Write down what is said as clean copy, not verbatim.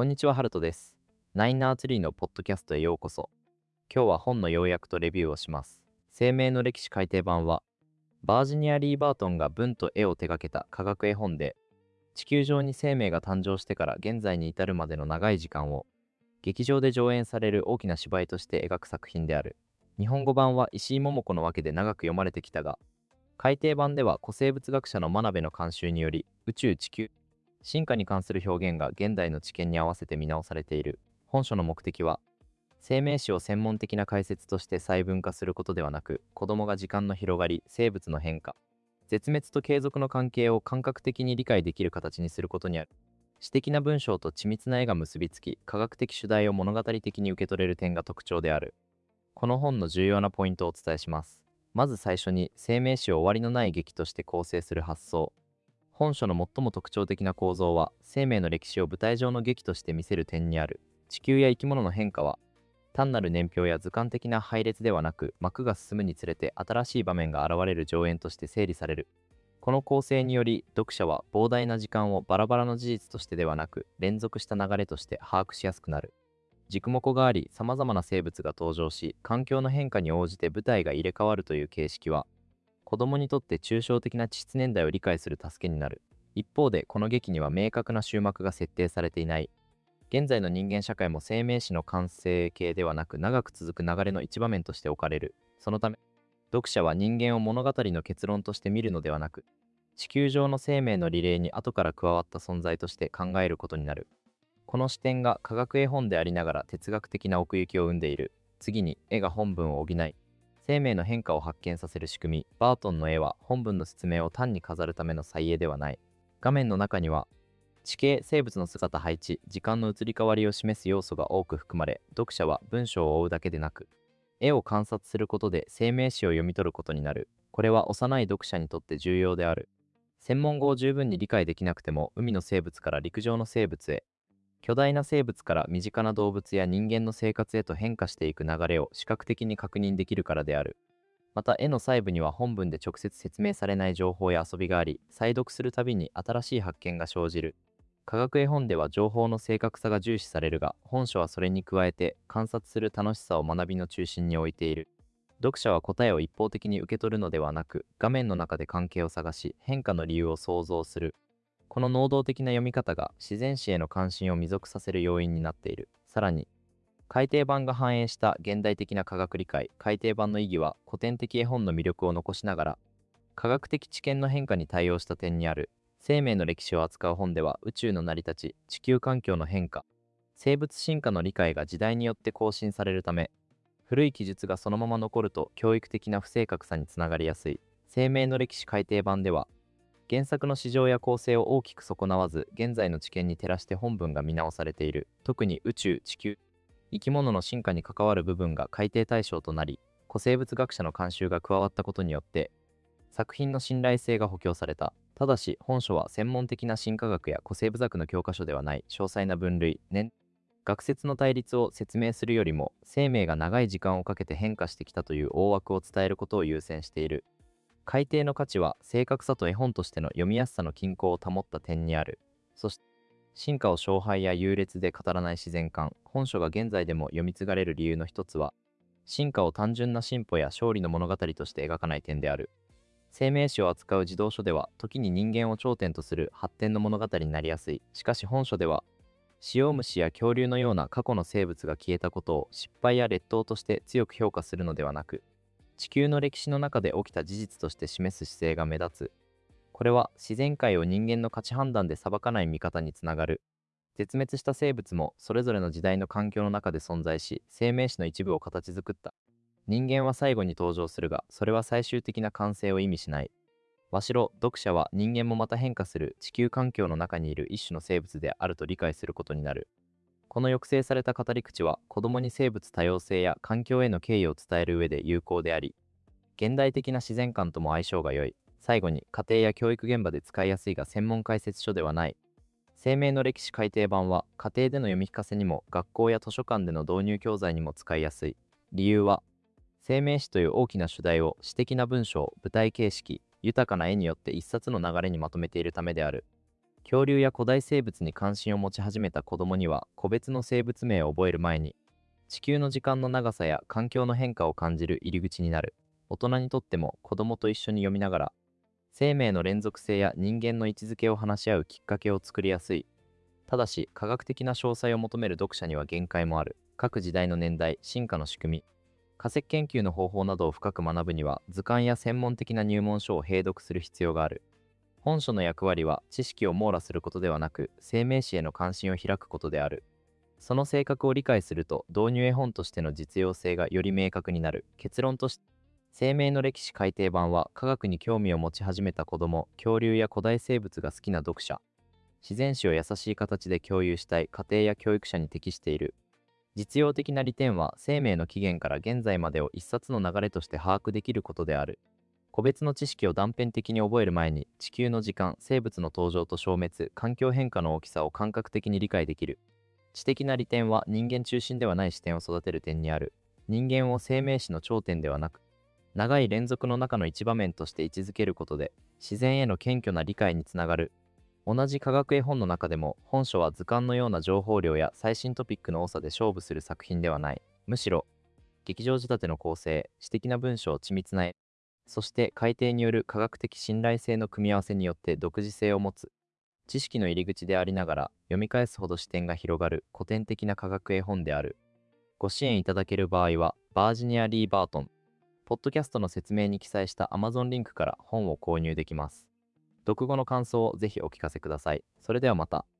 こんにちは、ハルトです。ナインナーツリーのポッドキャストへようこそ。今日は本の要約とレビューをします。生命の歴史改訂版は、バージニア・リー・バートンが文と絵を手掛けた科学絵本で、地球上に生命が誕生してから現在に至るまでの長い時間を、劇場で上演される大きな芝居として描く作品である。日本語版は石井桃子のわけで長く読まれてきたが、改訂版では古生物学者の真鍋の監修により、宇宙地球進化に関する表現が現代の知見に合わせて見直されている。本書の目的は、生命史を専門的な解説として細分化することではなく、子供が時間の広がり、生物の変化、絶滅と継続の関係を感覚的に理解できる形にすることにある。詩的な文章と緻密な絵が結びつき、科学的主題を物語的に受け取れる点が特徴である。この本の重要なポイントをお伝えします。まず最初に、生命史を終わりのない劇として構成する発想。本書の最も特徴的な構造は、生命の歴史を舞台上の劇として見せる点にある。地球や生き物の変化は、単なる年表や図鑑的な配列ではなく、幕が進むにつれて新しい場面が現れる上演として整理される。この構成により、読者は膨大な時間をバラバラの事実としてではなく、連続した流れとして把握しやすくなる。軸目があり、様々な生物が登場し、環境の変化に応じて舞台が入れ替わるという形式は、子供にとって抽象的な地質年代を理解する助けになる。一方で、この劇には明確な終幕が設定されていない。現在の人間社会も生命史の完成形ではなく、長く続く流れの一場面として置かれる。そのため、読者は人間を物語の結論として見るのではなく、地球上の生命のリレーに後から加わった存在として考えることになる。この視点が科学絵本でありながら哲学的な奥行きを生んでいる。次に、絵が本文を補い、生命の変化を発見させる仕組み。バートンの絵は本文の説明を単に飾るための彩絵ではない。画面の中には、地形、生物の姿配置、時間の移り変わりを示す要素が多く含まれ、読者は文章を追うだけでなく、絵を観察することで生命史を読み取ることになる。これは幼い読者にとって重要である。専門語を十分に理解できなくても、海の生物から陸上の生物へ、巨大な生物から身近な動物や人間の生活へと変化していく流れを視覚的に確認できるからである。また、絵の細部には本文で直接説明されない情報や遊びがあり、再読するたびに新しい発見が生じる。科学絵本では情報の正確さが重視されるが、本書はそれに加えて観察する楽しさを学びの中心に置いている。読者は答えを一方的に受け取るのではなく、画面の中で関係を探し、変化の理由を想像する。この能動的な読み方が自然史への関心を弥続させる要因になっている。さらに、改訂版が反映した現代的な科学理解。改訂版の意義は古典的絵本の魅力を残しながら、科学的知見の変化に対応した点にある。生命の歴史を扱う本では、宇宙の成り立ち、地球環境の変化、生物進化の理解が時代によって更新されるため、古い記述がそのまま残ると教育的な不正確さにつながりやすい。生命の歴史改訂版では、原作の市場や構成を大きく損なわず、現在の知見に照らして本文が見直されている。特に宇宙、地球、生き物の進化に関わる部分が改訂対象となり、古生物学者の監修が加わったことによって、作品の信頼性が補強された。ただし、本書は専門的な進化学や古生物学の教科書ではない。詳細な分類、学説の対立を説明するよりも、生命が長い時間をかけて変化してきたという大枠を伝えることを優先している。改訂の価値は正確さと絵本としての読みやすさの均衡を保った点にある。そして、進化を勝敗や優劣で語らない自然観。本書が現在でも読み継がれる理由の一つは、進化を単純な進歩や勝利の物語として描かない点である。生命史を扱う児童書では、時に人間を頂点とする発展の物語になりやすい。しかし本書では、シオウムシや恐竜のような過去の生物が消えたことを失敗や劣等として強く評価するのではなく、地球の歴史の中で起きた事実として示す姿勢が目立つ。これは自然界を人間の価値判断で裁かない見方につながる。絶滅した生物もそれぞれの時代の環境の中で存在し、生命史の一部を形作った。人間は最後に登場するが、それは最終的な完成を意味しない。読者は人間もまた変化する地球環境の中にいる一種の生物であると理解することになる。この抑制された語り口は、子供に生物多様性や環境への敬意を伝える上で有効であり、現代的な自然観とも相性が良い。最後に、家庭や教育現場で使いやすいが専門解説書ではない。生命の歴史改訂版は、家庭での読み聞かせにも学校や図書館での導入教材にも使いやすい。理由は、生命史という大きな主題を詩的な文章、舞台形式、豊かな絵によって一冊の流れにまとめているためである。 恐竜や古代生物に関心を持ち始めた子供には、個別の生物名を覚える前に、地球の時間の長さや環境の変化を感じる入り口になる。大人にとっても子供と一緒に読みながら、生命の連続性や人間の位置づけを話し合うきっかけを作りやすい。ただし、科学的な詳細を求める読者には限界もある。各時代の年代、進化の仕組み、化石研究の方法などを深く学ぶには、図鑑や専門的な入門書を併読する必要がある。本書の役割は知識を網羅することではなく、生命史への関心を開くことである。その性格を理解すると、導入絵本としての実用性がより明確になる。結論として、生命の歴史改訂版は科学に興味を持ち始めた子供、恐竜や古代生物が好きな読者、自然史を優しい形で共有したい家庭や教育者に適している。実用的な利点は、生命の起源から現在までを一冊の流れとして把握できることである。個別の知識を断片的に覚える前に、地球の時間、生物の登場と消滅、環境変化の大きさを感覚的に理解できる。知的な利点は、人間中心ではない視点を育てる点にある。人間を生命史の頂点ではなく、長い連続の中の一場面として位置づけることで、自然への謙虚な理解につながる。同じ科学絵本の中でも、本書は図鑑のような情報量や最新トピックの多さで勝負する作品ではない。むしろ、劇場仕立ての構成、詩的な文章、緻密な絵、そして改訂による科学的信頼性の組み合わせによって独自性を持つ。知識の入り口でありながら、読み返すほど視点が広がる古典的な科学絵本である。ご支援いただける場合は、バージニア・リー・バートン、ポッドキャストの説明に記載した Amazon リンクから本を購入できます。読後の感想をぜひお聞かせください。それではまた。